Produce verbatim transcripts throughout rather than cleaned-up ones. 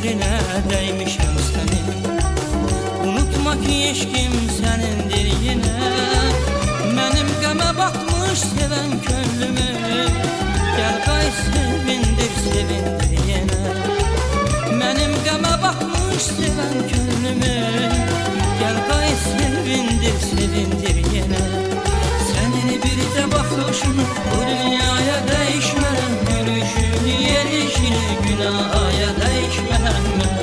sehrinə dəymişəm sənin. Unutma ki eşkim sənindir yenə. Mənim qəmə batmış sevən könlümü, gəl qay sevindir, sevindir yenə. Mənim qəmə batmış sevən könlümü, gəl qay sevindir, sevindir yenə. Sənin bircə baxışını bu dünyaya dəyişmərəm, gülüşünü, yerişini günahaya dəyişmərəm mən.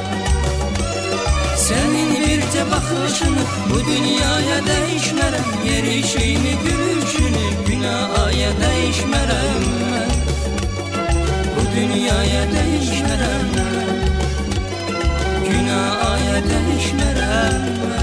Sənin bircə baxışını bu dünyaya dəyişmərəm, yerişini, gülüşünü günahaya dəyişmərəm mən. Bu dünyaya dəyişmərəm mən, günahaya dəyişmərəm mən.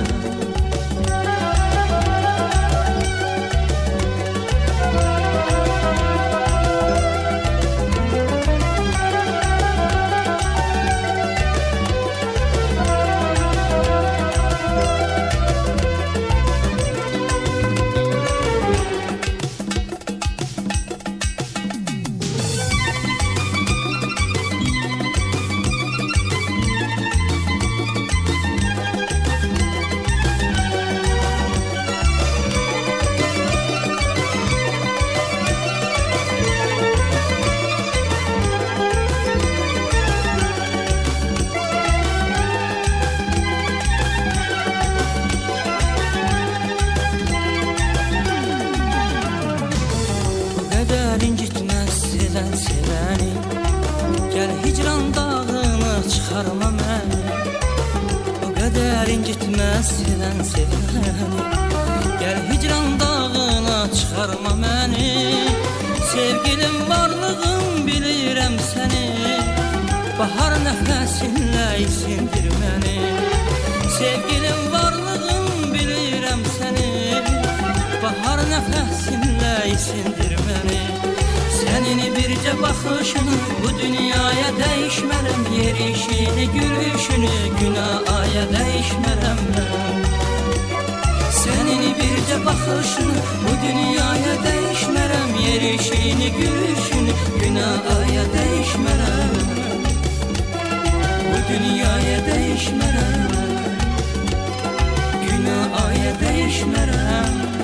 İncitməz sevən sevəni, gəl hicran dağına çıxarma məni. O qədər incitməz sevən sevəni, gəl hicran dağına çıxarma məni. Sevgilim varlığım bilirəm səni, bahar nəfəsinlə isindir məni. Sevgilim varlığım bilirəm səni, bahar nəfəsinlə isindir məni. Sənin bircə baxışını bu dünyaya dəyişmərəm, yerişini, gülüşünü günahaya dəyişmərəm mən. Sənin bircə baxışını bu dünyaya dəyişmərəm, yerişini, gülüşünü günahaya dəyişmərəm mən. Bu dünyaya dəyişmərəm mən, günahaya dəyişmərəm mən.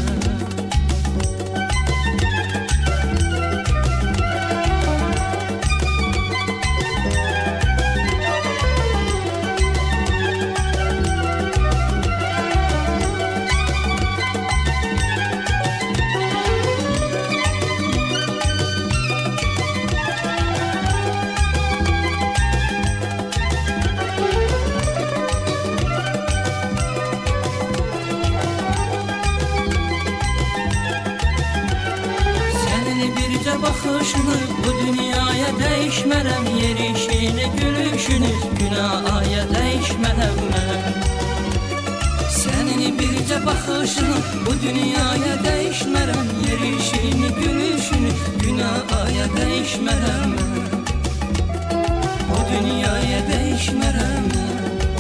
Baxışını bu dünyaya dəyişmərəm, yerişini, gülüşünü günahaya dəyişmərəm mən. Sənin bircə baxışını bu dünyaya dəyişmərəm, yerişini, gülüşünü günahaya dəyişmərəm mən. Bu dünyaya dəyişmərəm mən,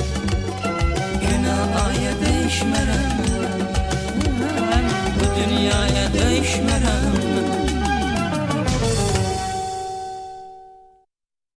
günahaya dəyişmərəm mən. Bu dünyaya dəyişmərəm mən.